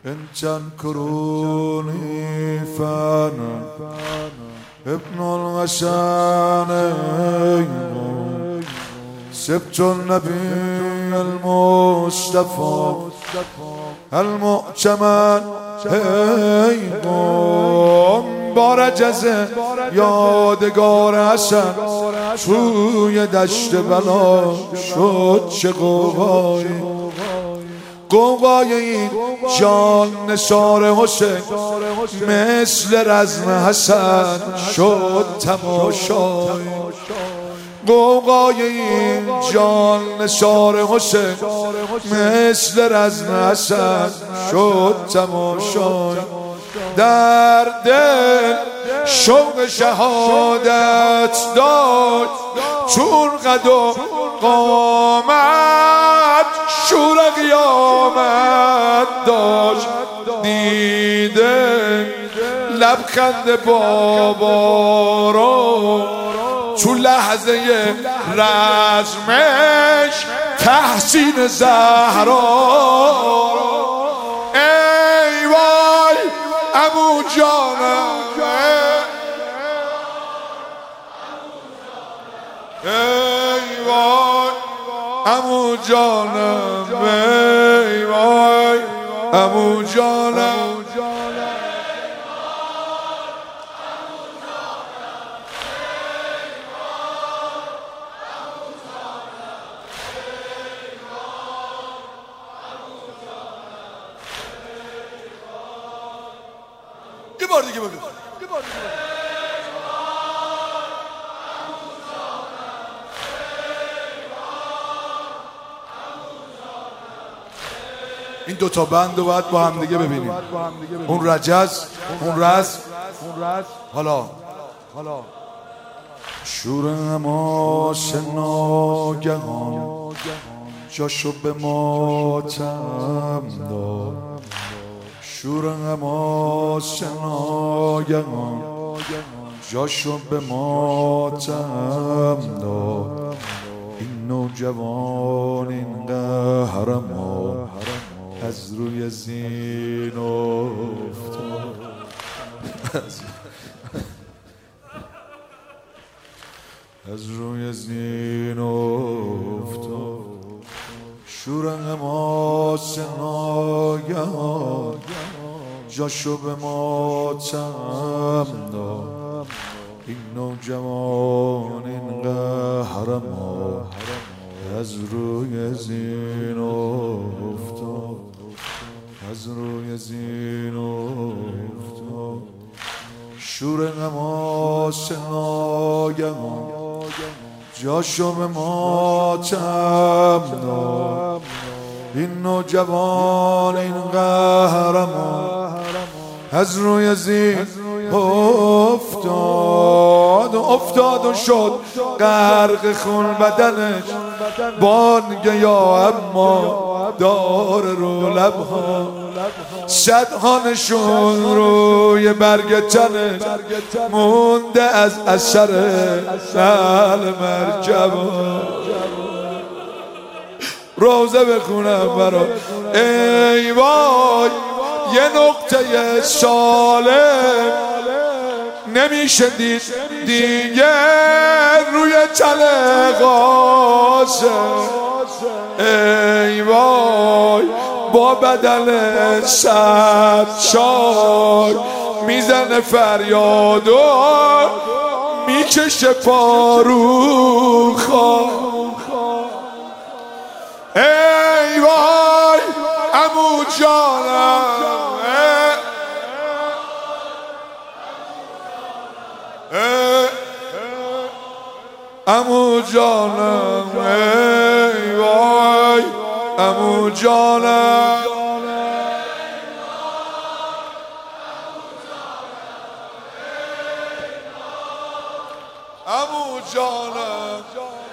إن تنكروني فأنا ابن الغسانين سبت النبي المصطفى المؤتمن بار جزه یادگار حسن توی دشت بلا شد چه قوقایی قوقای این جان نثار حسین مثل رزم حسن شد تماشایی قوقای این جان نثار حسین مثل رزم حسن شد تماشایی در دل شوق شهادت داشت چون قد و قامت شور قیامت داشت دیده لبخند بابا رو تو لحظه رزمش تحسین زهرا ای وای عمو جانم ای وای عمو جانم ای وای عمو جانم یه بار دیگه بگو این دوتا بند رو باید با هم دیگه ببینیم اون رجز اون رز حالا شور حماس ناگهان جاشو به ماتم داد شور حماس ناگهان جاشو به ماتم داد این نوجوان این قهرمان از روی زین افتاد از روی زین افتاد شور حماس ناگهان جاشو به ماتم داد این نوجوان این قهرمان از روی زین افتاد از روی زین افتاد شور حماس ناگهان جاشو به ماتم داد این نوجوان این قهرمان از روی زین افتاد و شد غرق خون بدنش بانگ یا اما دار رو لبها صدها نشون روی برگ تنش مونده از اثر نعل مرکبا روزه بخونم برا ای وای یه نقطه سالم نمیشه دید دیگه روی تله قاسم ای وای با بدن صد شای میزنه فریاد و میکشه پارو خواه ای وای عمو جانم عمو جانم ای وای عمو جانم عمو جانم